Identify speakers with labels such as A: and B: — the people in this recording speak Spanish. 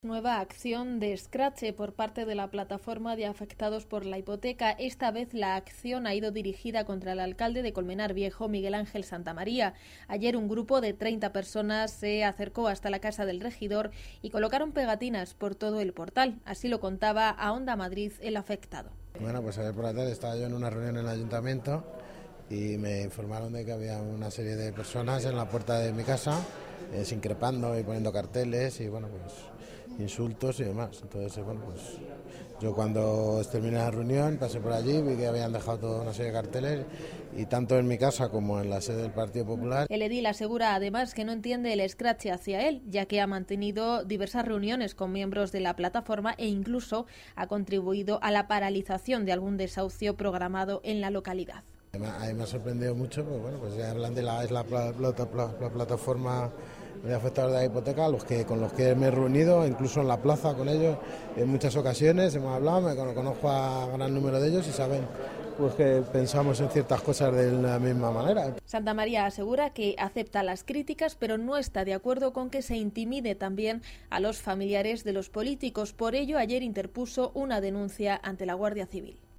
A: Nueva acción de escrache por parte de la plataforma de afectados por la hipoteca. Esta vez la acción ha ido dirigida contra el alcalde de Colmenar Viejo, Miguel Ángel Santamaría. Ayer un grupo de 30 personas se acercó hasta la casa del regidor y colocaron pegatinas por todo el portal. Así lo contaba a Onda Madrid el afectado.
B: Bueno, pues ayer por la tarde estaba yo en una reunión en el ayuntamiento y me informaron de que había una serie de personas en la puerta de mi casa increpando y poniendo carteles y bueno, pues insultos y demás. Entonces, bueno, pues yo cuando terminé la reunión pasé por allí, vi que habían dejado toda una serie de carteles y tanto en mi casa como en la sede del Partido Popular.
A: El edil asegura además que no entiende el escrache hacia él, ya que ha mantenido diversas reuniones con miembros de la plataforma e incluso ha contribuido a la paralización de algún desahucio programado en la localidad.
B: A mí me ha sorprendido mucho, pues bueno, pues ya hablan de la plataforma de afectados de la hipoteca, con los que me he reunido, incluso en la plaza con ellos, en muchas ocasiones hemos hablado, conozco a gran número de ellos y saben pues que pensamos en ciertas cosas de la misma manera.
A: Santamaría asegura que acepta las críticas, pero no está de acuerdo con que se intimide también a los familiares de los políticos. Por ello, ayer interpuso una denuncia ante la Guardia Civil.